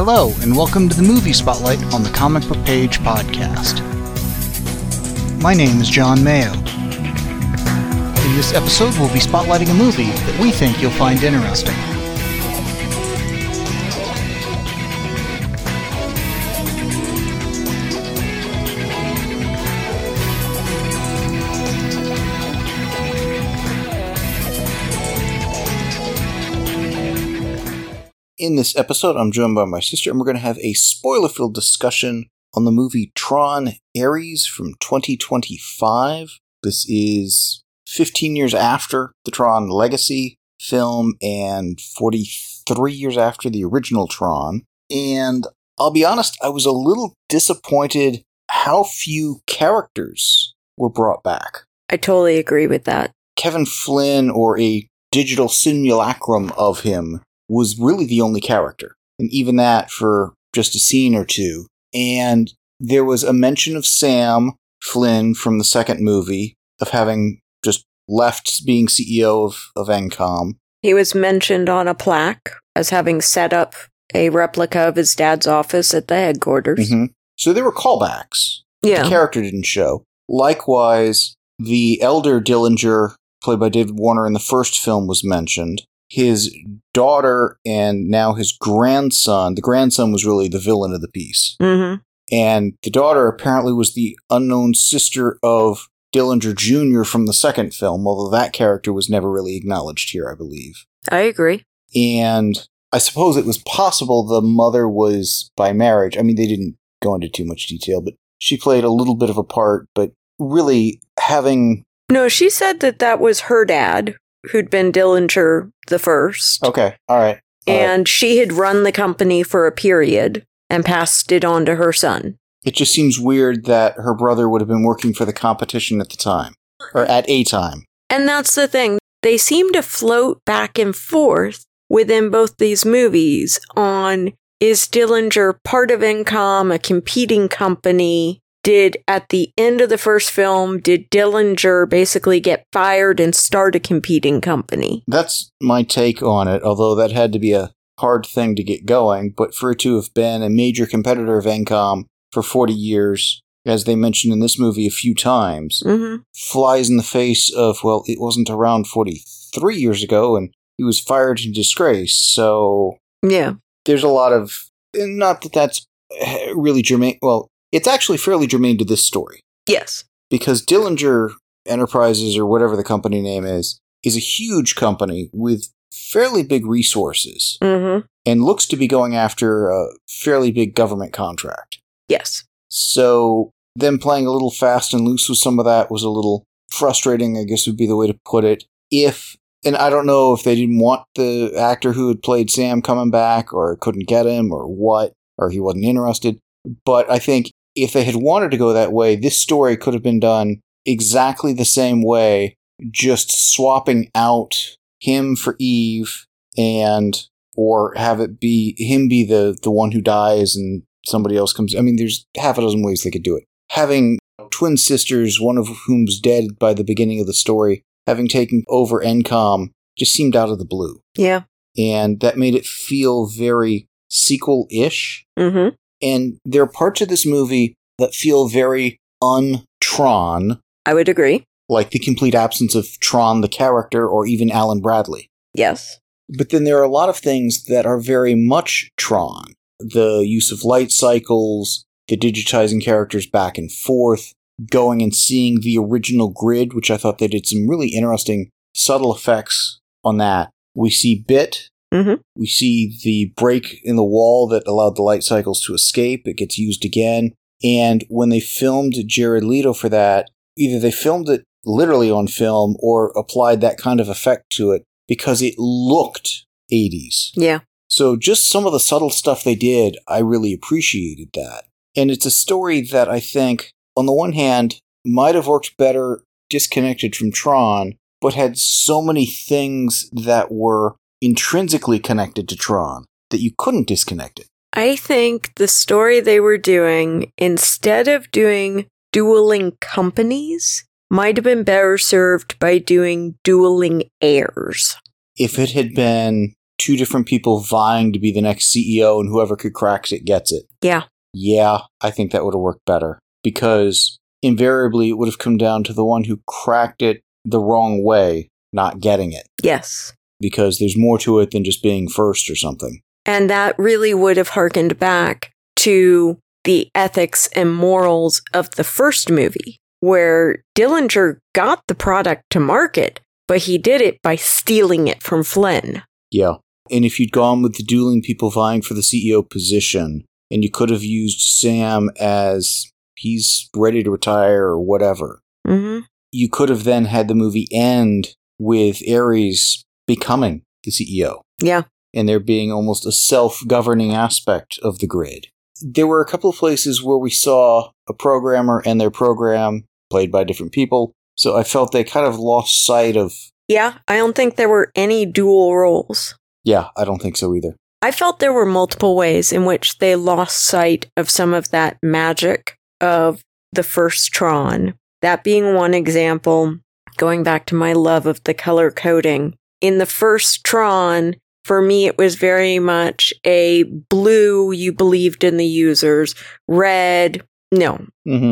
Hello, and welcome to the Movie Spotlight on the Comic Book Page podcast. My name is John Mayo. In this episode, we'll be spotlighting a movie that we think you'll find interesting. In this episode, I'm joined by my sister, and we're going to have a spoiler-filled discussion on the movie Tron: Ares from 2025. This is 15 years after the Tron Legacy film and 43 years after the original Tron. And I'll be honest, I was a little disappointed how few characters were brought back. I totally agree with that. Kevin Flynn, or a digital simulacrum of him, was really the only character. And even that for just a scene or two. And there was a mention of Sam Flynn from the second movie, of having just left being CEO of Encom. He was mentioned on a plaque as having set up a replica of his dad's office at the headquarters. Mm-hmm. So there were callbacks. Yeah. The character didn't show. Likewise, the elder Dillinger, played by David Warner in the first film, was mentioned. His daughter and now his grandson. The grandson was really the villain of the piece. Mm-hmm. And the daughter apparently was the unknown sister of Dillinger Jr. from the second film, although that character was never really acknowledged here, I believe. I agree. And I suppose it was possible the mother was by marriage. I mean, they didn't go into too much detail, but she played a little bit of a part, but really having... No, she said that was her dad, who'd been Dillinger the first. Okay, all right. And she had run the company for a period and passed it on to her son. It just seems weird that her brother would have been working for the competition at the time, or at a time. And that's the thing. They seem to float back and forth within both these movies on, is Dillinger part of Encom, a competing company? At the end of the first film, did Dillinger basically get fired and start a competing company? That's my take on it, although that had to be a hard thing to get going. But for it to have been a major competitor of Encom for 40 years, as they mentioned in this movie a few times, flies in the face of, well, it wasn't around 43 years ago, and he was fired in disgrace. So yeah, there's a lot of... Not that that's really germane... Well, it's actually fairly germane to this story. Yes. Because Dillinger Enterprises, or whatever the company name is a huge company with fairly big resources. Mm-hmm. And looks to be going after a fairly big government contract. Yes. So them playing a little fast and loose with some of that was a little frustrating, I guess would be the way to put it. And I don't know if they didn't want the actor who had played Sam coming back, or couldn't get him, or what, or he wasn't interested. But I think if they had wanted to go that way, this story could have been done exactly the same way, just swapping out him for Eve, or have it be him be the one who dies and somebody else comes. I mean, there's half a dozen ways they could do it. Having twin sisters, one of whom's dead by the beginning of the story, having taken over Encom, just seemed out of the blue. Yeah. And that made it feel very sequel-ish. Mm-hmm. And there are parts of this movie that feel very un-Tron. I would agree. Like the complete absence of Tron the character, or even Alan Bradley. Yes. But then there are a lot of things that are very much Tron. The use of light cycles, the digitizing characters back and forth, going and seeing the original grid, which I thought they did some really interesting, subtle effects on that. We see Bit. Mm-hmm. We see the break in the wall that allowed the light cycles to escape. It gets used again. And when they filmed Jared Leto for that, either they filmed it literally on film or applied that kind of effect to it because it looked 80s. Yeah. So just some of the subtle stuff they did, I really appreciated that. And it's a story that I think, on the one hand, might have worked better disconnected from Tron, but had so many things that were intrinsically connected to Tron that you couldn't disconnect it. I think the story they were doing, instead of doing dueling companies, might have been better served by doing dueling heirs. If it had been two different people vying to be the next CEO, and whoever could crack it gets it. Yeah. Yeah, I think that would have worked better. Because invariably it would have come down to the one who cracked it the wrong way not getting it. Yes. Because there's more to it than just being first or something. And that really would have harkened back to the ethics and morals of the first movie, where Dillinger got the product to market, but he did it by stealing it from Flynn. Yeah. And if you'd gone with the dueling people vying for the CEO position, and you could have used Sam as he's ready to retire or whatever, you could have then had the movie end with Ares becoming the CEO. Yeah. And there being almost a self-governing aspect of the grid. There were a couple of places where we saw a programmer and their program played by different people, so I felt they kind of lost sight of... Yeah, I don't think there were any dual roles. Yeah, I don't think so either. I felt there were multiple ways in which they lost sight of some of that magic of the first Tron. That being one example, going back to my love of the color coding. In the first Tron, for me, it was very much a blue, you believed in the users, red, no.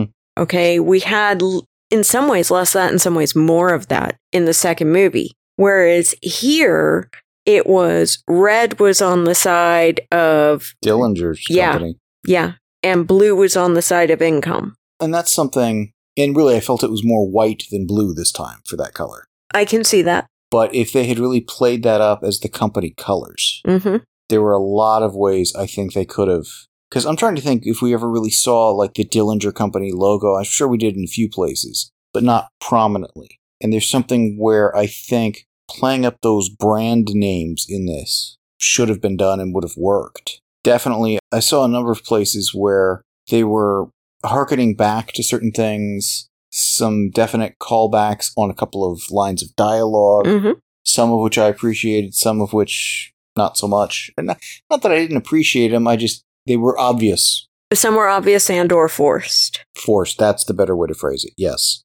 Okay, we had, in some ways, less of that, in some ways, more of that in the second movie. Whereas here, it was red was on the side of Dillinger's company. Yeah, and blue was on the side of Income. And that's something, and really I felt it was more white than blue this time for that color. I can see that. But if they had really played that up as the company colors, there were a lot of ways I think they could have. Because I'm trying to think if we ever really saw like the Dillinger Company logo. I'm sure we did in a few places, but not prominently. And there's something where I think playing up those brand names in this should have been done and would have worked. Definitely, I saw a number of places where they were hearkening back to certain things, some definite callbacks on a couple of lines of dialogue, some of which I appreciated, some of which not so much. And not that I didn't appreciate them, they were obvious. Some were obvious and or forced. Forced, that's the better way to phrase it. Yes.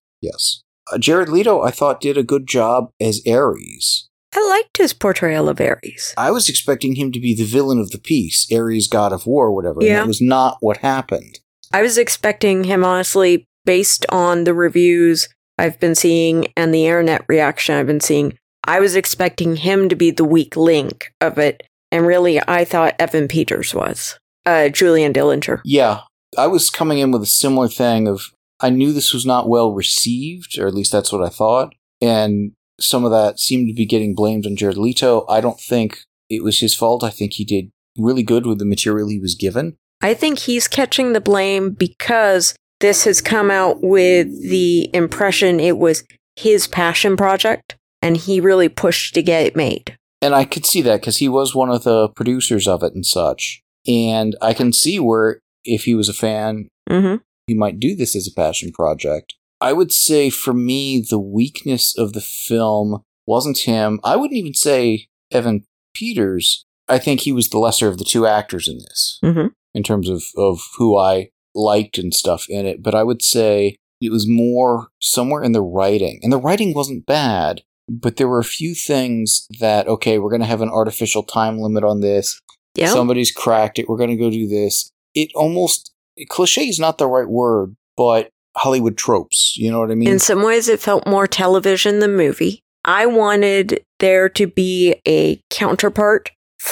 Jared Leto, I thought, did a good job as Ares. I liked his portrayal of Ares. I was expecting him to be the villain of the piece, Ares, god of war, whatever, and that was not what happened. I was expecting him, honestly, based on the reviews I've been seeing and the internet reaction I've been seeing, I was expecting him to be the weak link of it, and really, I thought Evan Peters was. Julian Dillinger. Yeah, I was coming in with a similar thing of, I knew this was not well received, or at least that's what I thought, and some of that seemed to be getting blamed on Jared Leto. I don't think it was his fault. I think he did really good with the material he was given. I think he's catching the blame because this has come out with the impression it was his passion project, and he really pushed to get it made. And I could see that, because he was one of the producers of it and such. And I can see where, if he was a fan, he might do this as a passion project. I would say, for me, the weakness of the film wasn't him. I wouldn't even say Evan Peters. I think he was the lesser of the two actors in this, in terms of who I liked and stuff in it. But I would say it was more somewhere in the writing. And the writing wasn't bad, but there were a few things that, okay, we're going to have an artificial time limit on this. Yep. Somebody's cracked it. We're going to go do this. It almost, cliche is not the right word, but Hollywood tropes. You know what I mean? In some ways, it felt more television than movie. I wanted there to be a counterpart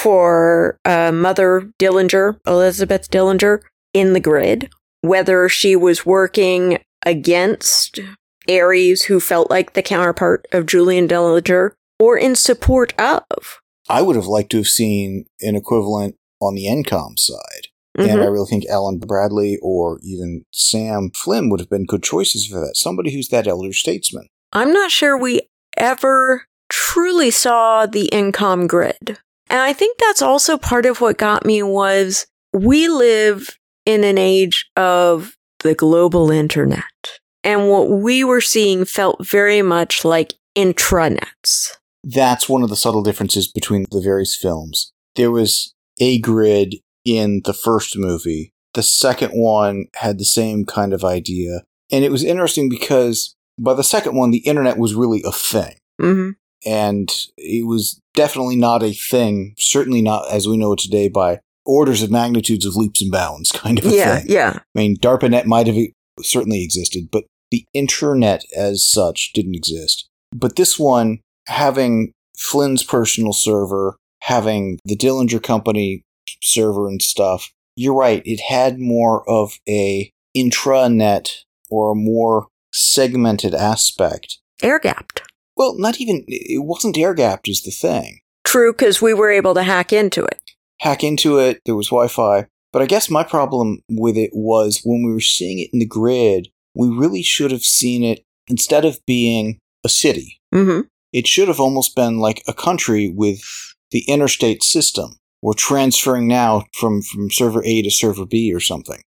for Mother Dillinger, Elizabeth Dillinger, in the grid. Whether she was working against Ares, who felt like the counterpart of Julian Dillinger, or in support of. I would have liked to have seen an equivalent on the Encom side. And I really think Alan Bradley or even Sam Flynn would have been good choices for that. Somebody who's that elder statesman. I'm not sure we ever truly saw the Encom grid. And I think that's also part of what got me was we live in an age of the global internet. And what we were seeing felt very much like intranets. That's one of the subtle differences between the various films. There was a grid in the first movie. The second one had the same kind of idea. And it was interesting because by the second one, the internet was really a thing. And it was definitely not a thing, certainly not as we know it today by orders of magnitudes of leaps and bounds kind of a thing. Yeah. I mean, DARPANET might have certainly existed, but the intranet as such didn't exist. But this one, having Flynn's personal server, having the Dillinger Company server and stuff, you're right, it had more of a intranet or a more segmented aspect. Air-gapped. Well, not even, it wasn't air-gapped is the thing. True, because we were able to hack into it. Hack into it, there was Wi-Fi. But I guess my problem with it was when we were seeing it in the grid, we really should have seen it, instead of being a city, it should have almost been like a country with the interstate system. We're transferring now from server A to server B or something.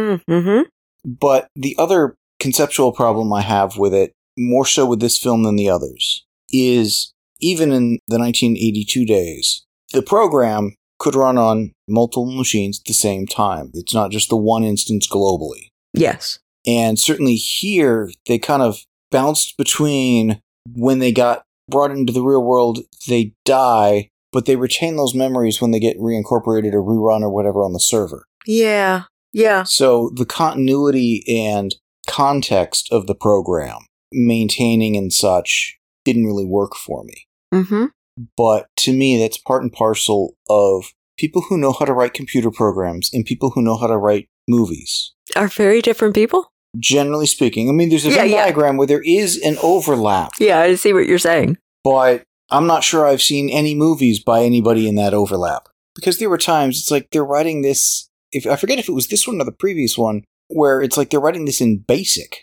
But the other conceptual problem I have with it, more so with this film than the others, is even in the 1982 days, the program could run on multiple machines at the same time. It's not just the one instance globally. Yes. And certainly here, they kind of bounced between when they got brought into the real world, they die, but they retain those memories when they get reincorporated or rerun or whatever on the server. Yeah. So the continuity and context of the program, maintaining and such, didn't really work for me. But to me, that's part and parcel of people who know how to write computer programs and people who know how to write movies. Are very different people? Generally speaking. I mean, there's a Venn diagram where there is an overlap. Yeah, I see what you're saying. But I'm not sure I've seen any movies by anybody in that overlap. Because there were times, it's like they're writing this, I forget if it was this one or the previous one, where it's like they're writing this in BASIC.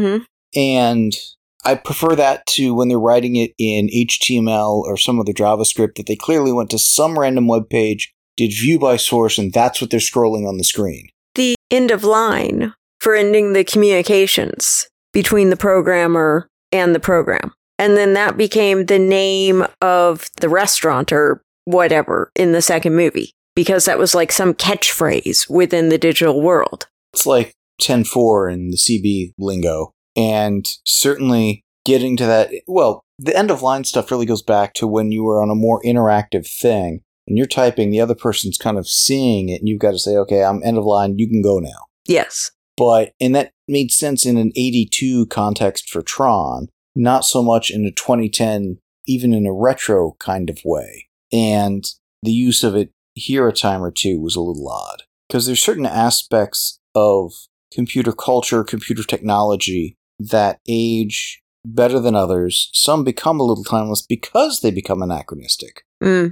And I prefer that to when they're writing it in HTML or some other JavaScript, that they clearly went to some random web page, did view by source, and that's what they're scrolling on the screen. The end of line for ending the communications between the programmer and the program. And then that became the name of the restaurant or whatever in the second movie, because that was like some catchphrase within the digital world. It's like 10.4 in the CB lingo. And certainly getting to that, well, the end of line stuff really goes back to when you were on a more interactive thing and you're typing, the other person's kind of seeing it and you've got to say, okay, I'm end of line, you can go now. Yes. And that made sense in an 82 context for Tron, not so much in a 2010, even in a retro kind of way. And the use of it here a time or two was a little odd. Because there's certain aspects of computer culture, computer technology that age better than others. Some become a little timeless because they become anachronistic.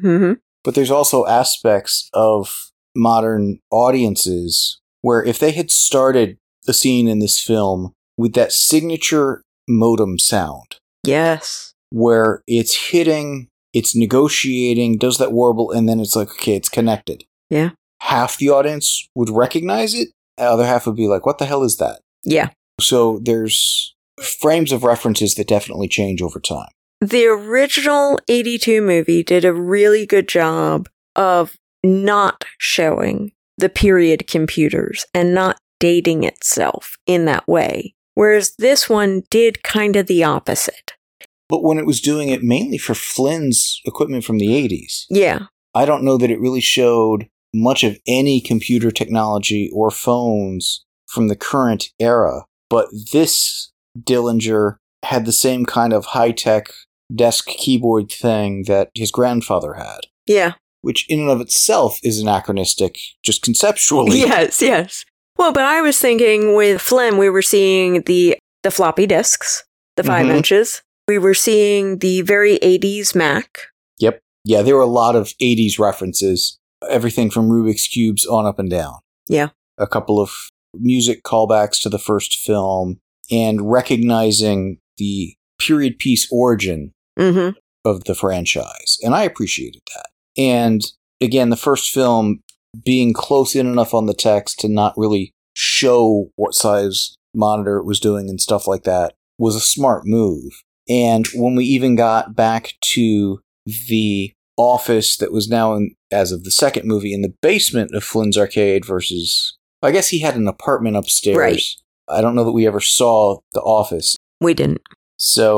But there's also aspects of modern audiences where if they had started a scene in this film with that signature modem sound. Yes. Where it's hitting, it's negotiating, does that warble, and then it's like, okay, it's connected. Yeah. Half the audience would recognize it. The other half would be like, what the hell is that? Yeah. So there's frames of references that definitely change over time. The original 82 movie did a really good job of not showing the period computers and not dating itself in that way. Whereas this one did kind of the opposite. But when it was doing it mainly for Flynn's equipment from the 80s. Yeah. I don't know that it really showed much of any computer technology or phones from the current era. But this Dillinger had the same kind of high-tech desk keyboard thing that his grandfather had. Yeah. Which in and of itself is anachronistic, just conceptually. Yes. Well, but I was thinking with Flynn, we were seeing the floppy disks, the 5 inches. We were seeing the very 80s Mac. Yep. Yeah, there were a lot of 80s references. Everything from Rubik's Cubes on up and down. Yeah. A couple of music callbacks to the first film and recognizing the period piece origin of the franchise. And I appreciated that. And again, the first film being close in enough on the text to not really show what size monitor it was doing and stuff like that was a smart move. And when we even got back to the office that was now, as of the second movie, in the basement of Flynn's Arcade versus, I guess he had an apartment upstairs. Right. I don't know that we ever saw the office. We didn't. So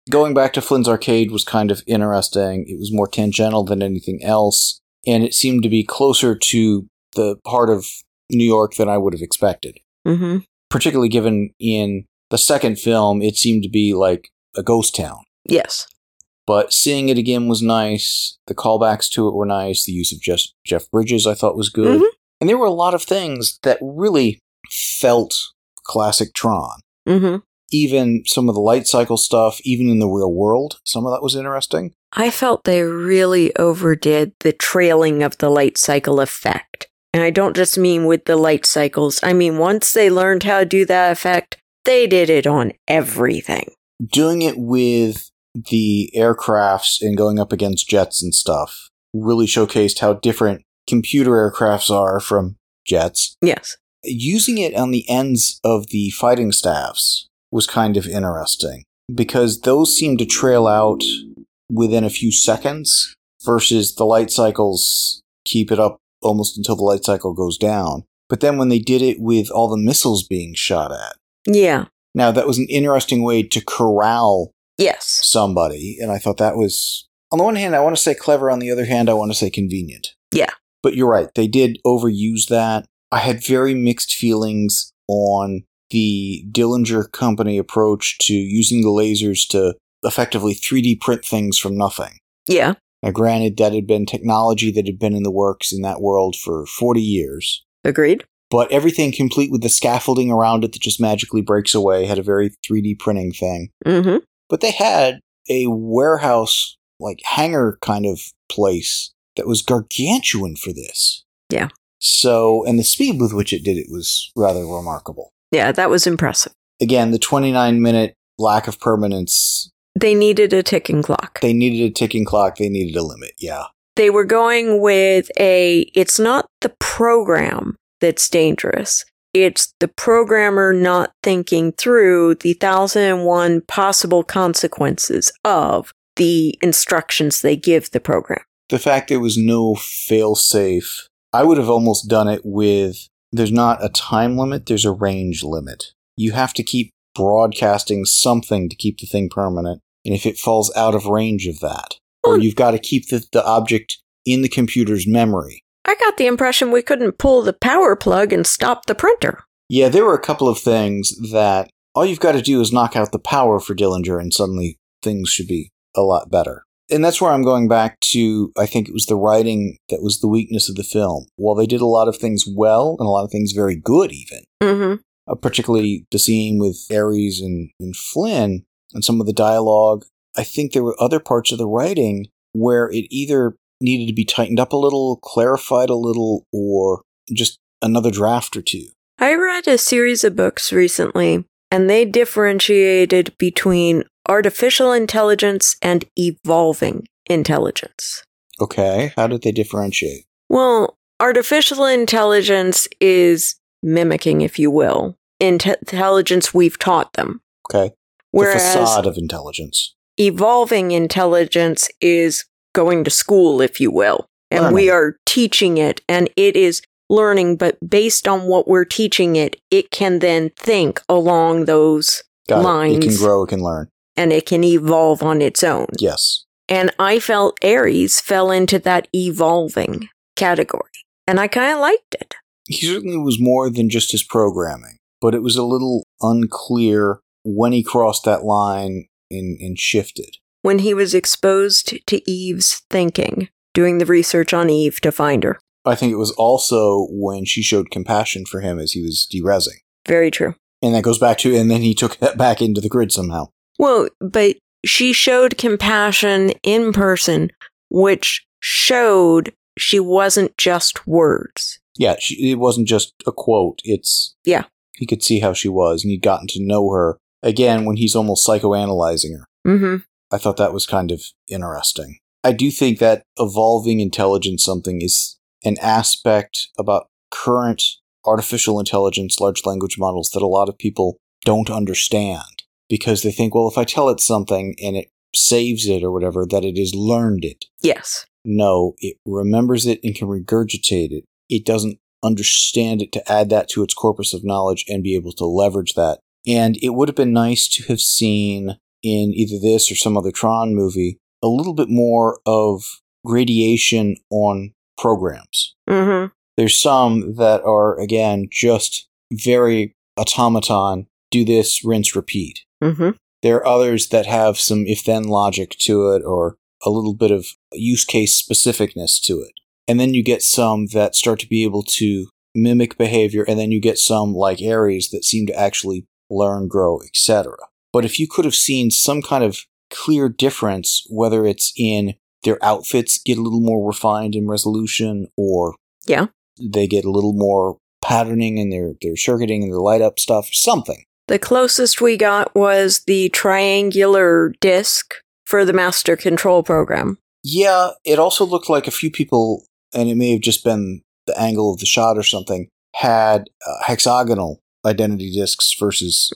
Going back to Flynn's Arcade was kind of interesting. It was more tangential than anything else, and it seemed to be closer to the part of New York than I would have expected. Mm-hmm. Particularly given in the second film, it seemed to be like a ghost town. Yes. But seeing it again was nice. The callbacks to it were nice. The use of Jeff Bridges I thought was good. Mm-hmm. And there were a lot of things that really felt classic Tron. Mm-hmm. Even some of the light cycle stuff, even in the real world, some of that was interesting. I felt they really overdid the trailing of the light cycle effect. And I don't just mean with the light cycles. I mean, once they learned how to do that effect, they did it on everything. Doing it with the aircrafts and going up against jets and stuff really showcased how different computer aircrafts are from jets. Yes. Using it on the ends of the fighting staffs was kind of interesting, because those seem to trail out within a few seconds, versus the light cycles keep it up almost until the light cycle goes down. But then when they did it with all the missiles being shot at. Yeah. Now, that was an interesting way to corral Yes. somebody, and I thought that was, on the one hand, I want to say clever, on the other hand, I want to say convenient. Yeah. But you're right, they did overuse that. I had very mixed feelings on the Dillinger Company approach to using the lasers to effectively 3D print things from nothing. Yeah. Now, granted, that had been technology that had been in the works in that world for 40 years. Agreed. But everything complete with the scaffolding around it that just magically breaks away had a very 3D printing thing. Mm-hmm. But they had a warehouse, like hangar kind of place that was gargantuan for this. Yeah. So, and the speed with which it did it was rather remarkable. Yeah, that was impressive. Again, the 29-minute lack of permanence. They needed a ticking clock. They needed a ticking clock. They needed a limit, yeah. They were going with it's not the program that's dangerous. It's the programmer not thinking through the 1,001 possible consequences of the instructions they give the program. The fact there was no fail-safe, I would have almost done it with, there's not a time limit, there's a range limit. You have to keep broadcasting something to keep the thing permanent, and if it falls out of range of that, or you've got to keep the object in the computer's memory. I got the impression we couldn't pull the power plug and stop the printer. Yeah, there were a couple of things that all you've got to do is knock out the power for Dillinger, and suddenly things should be a lot better. And that's where I'm going back to, I think it was the writing that was the weakness of the film. While they did a lot of things well, and a lot of things very good even, particularly the scene with Ares and Flynn, and some of the dialogue, I think there were other parts of the writing where it either needed to be tightened up a little, clarified a little, or just another draft or two. I read a series of books recently, and they differentiated between artificial intelligence and evolving intelligence. Okay, how did they differentiate? Well, artificial intelligence is mimicking, if you will, intelligence we've taught them. Okay. Whereas the facade of intelligence. Evolving intelligence is going to school, if you will. And Learning. We are teaching it, and it is learning, but based on what we're teaching it, it can then think along those lines. It can grow, it can learn. And it can evolve on its own. Yes. And I felt Ares fell into that evolving category. And I kind of liked it. He certainly was more than just his programming, but it was a little unclear when he crossed that line and shifted. When he was exposed to Eve's thinking, doing the research on Eve to find her. I think it was also when she showed compassion for him as he was derezzing. Very true. And that goes back to, and then he took that back into the grid somehow. Well, but she showed compassion in person, which showed she wasn't just words. Yeah, it wasn't just a quote. Yeah. He could see how she was, and he'd gotten to know her, again, when he's almost psychoanalyzing her. Mm-hmm. I thought that was kind of interesting. I do think that evolving intelligence something is an aspect about current artificial intelligence, large language models that a lot of people don't understand. Because they think, well, if I tell it something and it saves it or whatever, that it has learned it. Yes. No, it remembers it and can regurgitate it. It doesn't understand it to add that to its corpus of knowledge and be able to leverage that. And it would have been nice to have seen in either this or some other Tron movie, a little bit more of gradation on programs. Mm-hmm. There's some that are, again, just very automaton, do this, rinse, repeat. Mm-hmm. There are others that have some if-then logic to it or a little bit of use case specificness to it. And then you get some that start to be able to mimic behavior, and then you get some, like Ares, that seem to actually learn, grow, etc. But if you could have seen some kind of clear difference, whether it's in their outfits get a little more refined in resolution, or they get a little more patterning in their circuiting and their light-up stuff, something. The closest we got was the triangular disc for the master control program. Yeah, it also looked like a few people, and it may have just been the angle of the shot or something, had hexagonal identity discs versus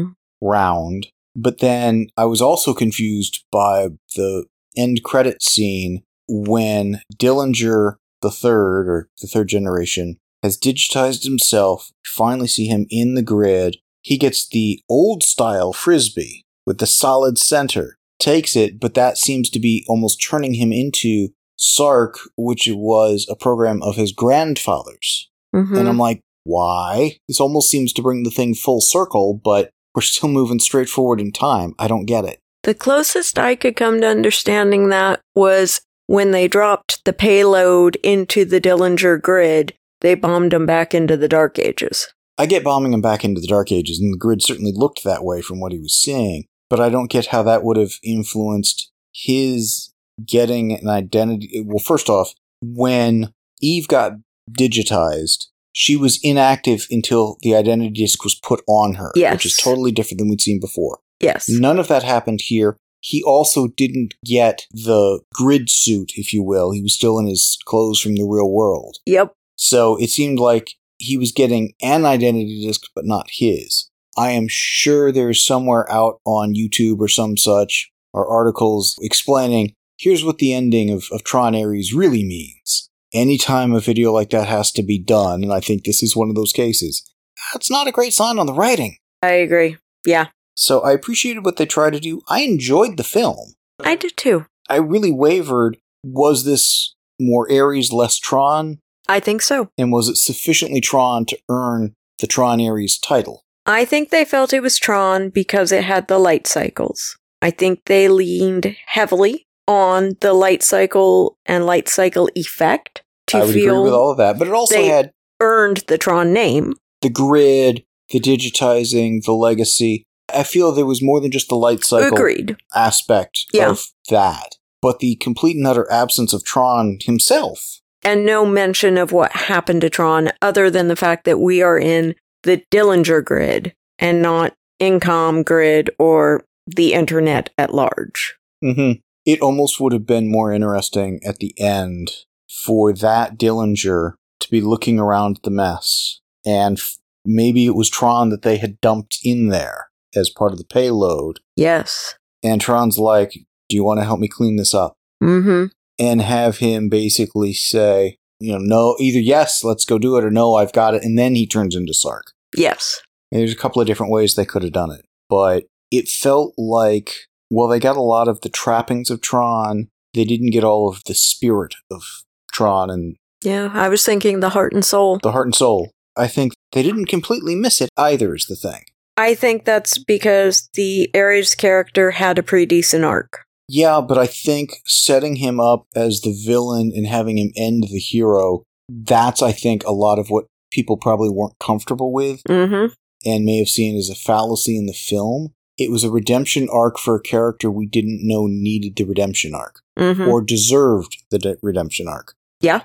round. But then I was also confused by the end credit scene when Dillinger the Third, or the third generation, has digitized himself. You finally see him in the grid. He gets the old style Frisbee with the solid center, takes it, but that seems to be almost turning him into Sark, which was a program of his grandfather's. Mm-hmm. And I'm like, why? This almost seems to bring the thing full circle, but we're still moving straight forward in time. I don't get it. The closest I could come to understanding that was when they dropped the payload into the Dillinger grid, they bombed him back into the Dark Ages. I get bombing him back into the Dark Ages, and the grid certainly looked that way from what he was seeing, but I don't get how that would have influenced his getting an identity. Well, first off, when Eve got digitized, she was inactive until the identity disc was put on her, which is totally different than we'd seen before. Yes. None of that happened here. He also didn't get the grid suit, if you will. He was still in his clothes from the real world. Yep. So it seemed like he was getting an identity disc, but not his. I am sure there's somewhere out on YouTube or some such, or articles explaining, here's what the ending of Tron Ares really means. Anytime a video like that has to be done, and I think this is one of those cases, that's not a great sign on the writing. I agree. Yeah. So I appreciated what they tried to do. I enjoyed the film. I did too. I really wavered. Was this more Ares, less Tron? I think so. And was it sufficiently Tron to earn the Tron Ares title? I think they felt it was Tron because it had the light cycles. I think they leaned heavily on the light cycle and light cycle effect to I would feel agree with all of that, but it also had earned the Tron name. The grid, the digitizing, the legacy. I feel there was more than just the light cycle aspect of that, but the complete and utter absence of Tron himself. And no mention of what happened to Tron other than the fact that we are in the Dillinger grid and not Incom grid or the internet at large. Mm-hmm. It almost would have been more interesting at the end for that Dillinger to be looking around the mess, and maybe it was Tron that they had dumped in there as part of the payload. Yes. And Tron's like, do you want to help me clean this up? Mm-hmm. And have him basically say, no, either yes, let's go do it, or no, I've got it. And then he turns into Sark. Yes. And there's a couple of different ways they could have done it. But it felt like, well, they got a lot of the trappings of Tron. They didn't get all of the spirit of Tron. And yeah, I was thinking the heart and soul. The heart and soul. I think they didn't completely miss it either, is the thing. I think that's because the Ares character had a pretty decent arc. Yeah, but I think setting him up as the villain and having him end the hero, that's, I think, a lot of what people probably weren't comfortable with and may have seen as a fallacy in the film. It was a redemption arc for a character we didn't know needed the redemption arc or deserved the redemption arc. Yeah.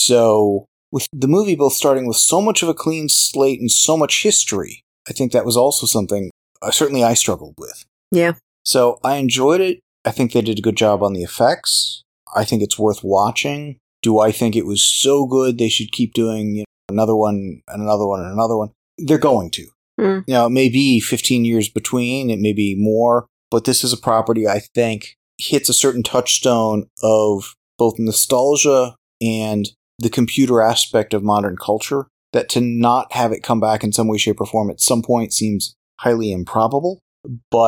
So, with the movie both starting with so much of a clean slate and so much history, I think that was also something certainly I struggled with. Yeah. So, I enjoyed it. I think they did a good job on the effects. I think it's worth watching. Do I think it was so good they should keep doing another one and another one and another one? They're going to. It may be 15 years between, it may be more, but this is a property I think hits a certain touchstone of both nostalgia and the computer aspect of modern culture, that to not have it come back in some way, shape, or form at some point seems highly improbable. But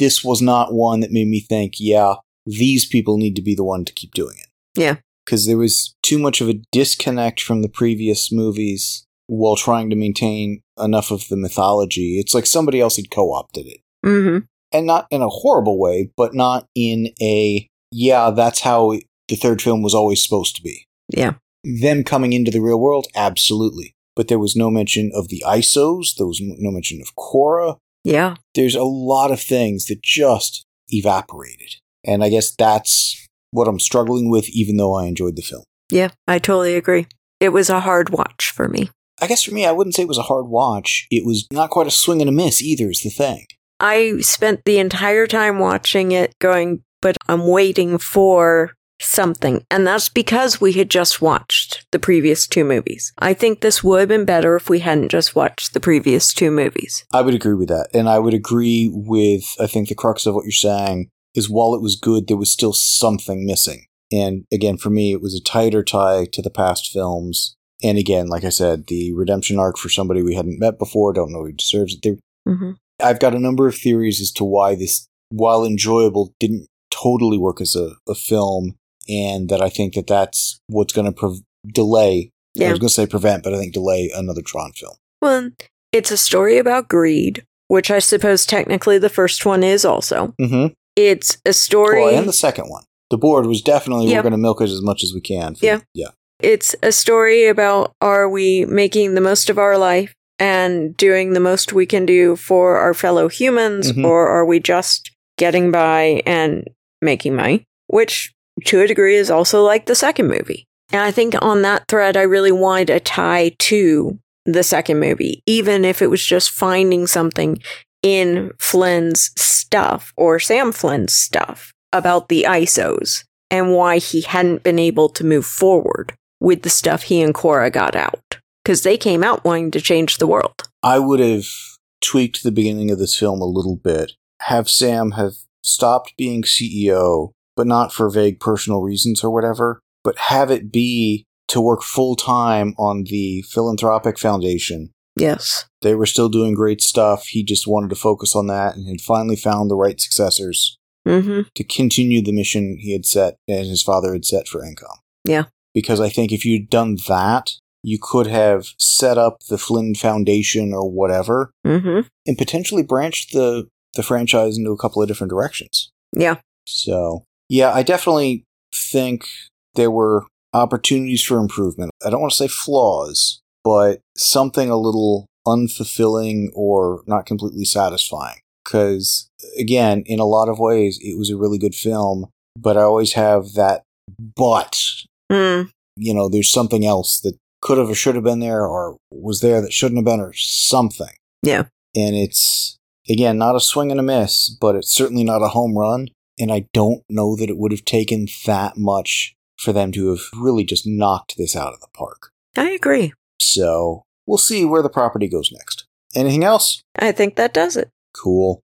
this was not one that made me think, yeah, these people need to be the one to keep doing it. Yeah. Because there was too much of a disconnect from the previous movies while trying to maintain enough of the mythology. It's like somebody else had co-opted it. Mm-hmm. And not in a horrible way, but not in a, yeah, that's how the third film was always supposed to be. Yeah. Them coming into the real world, absolutely. But there was no mention of the ISOs. There was no mention of Korra. Yeah. There's a lot of things that just evaporated. And I guess that's what I'm struggling with, even though I enjoyed the film. Yeah, I totally agree. It was a hard watch for me. I guess for me, I wouldn't say it was a hard watch. It was not quite a swing and a miss either, is the thing. I spent the entire time watching it going, but I'm waiting for something. And that's because we had just watched the previous two movies. I think this would have been better if we hadn't just watched the previous two movies. I would agree with that. And I would agree with, I think the crux of what you're saying is while it was good, there was still something missing. And again, for me, it was a tighter tie to the past films. And again, like I said, the redemption arc for somebody we hadn't met before, don't know who deserves it. Mm-hmm. I've got a number of theories as to why this, while enjoyable, didn't totally work as a film. And that I think that that's what's going to delay. Yeah. I was going to say prevent, but I think delay another Tron film. Well, it's a story about greed, which I suppose technically the first one is also. Mm-hmm. It's a story... Well, and the second one. The board was definitely, we're going to milk it as much as we can. Yeah. It's a story about, are we making the most of our life and doing the most we can do for our fellow humans, or are we just getting by and making money? Which, to a degree, is also like the second movie. And I think on that thread, I really wanted a tie to the second movie, even if it was just finding something in Flynn's stuff, or Sam Flynn's stuff, about the ISOs, and why he hadn't been able to move forward with the stuff he and Korra got out. Because they came out wanting to change the world. I would have tweaked the beginning of this film a little bit. Have Sam have stopped being CEO, but not for vague personal reasons or whatever, but have it be to work full-time on the philanthropic foundation. Yes. They were still doing great stuff. He just wanted to focus on that and had finally found the right successors to continue the mission he had set and his father had set for NCOM. Yeah. Because I think if you'd done that, you could have set up the Flynn Foundation or whatever and potentially branched the franchise into a couple of different directions. Yeah. So, yeah, I definitely think there were opportunities for improvement. I don't want to say flaws, but something a little unfulfilling or not completely satisfying. Because, again, in a lot of ways, it was a really good film, but I always have that but. You know, there's something else that could have or should have been there or was there that shouldn't have been or something. Yeah. And it's, again, not a swing and a miss, but it's certainly not a home run. And I don't know that it would have taken that much for them to have really just knocked this out of the park. I agree. So we'll see where the property goes next. Anything else? I think that does it. Cool.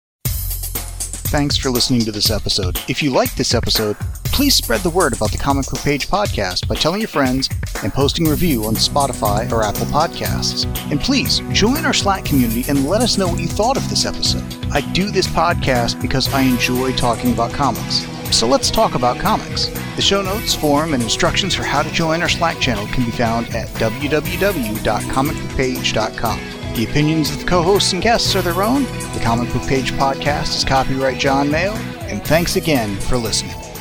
Thanks for listening to this episode. If you liked this episode, please spread the word about the Comic Book Page podcast by telling your friends and posting a review on Spotify or Apple Podcasts. And please join our Slack community and let us know what you thought of this episode. I do this podcast because I enjoy talking about comics. So let's talk about comics. The show notes, forum, and instructions for how to join our Slack channel can be found at www.comicbookpage.com. The opinions of the co-hosts and guests are their own. The Comic Book Page podcast is copyright John Mayle, and thanks again for listening.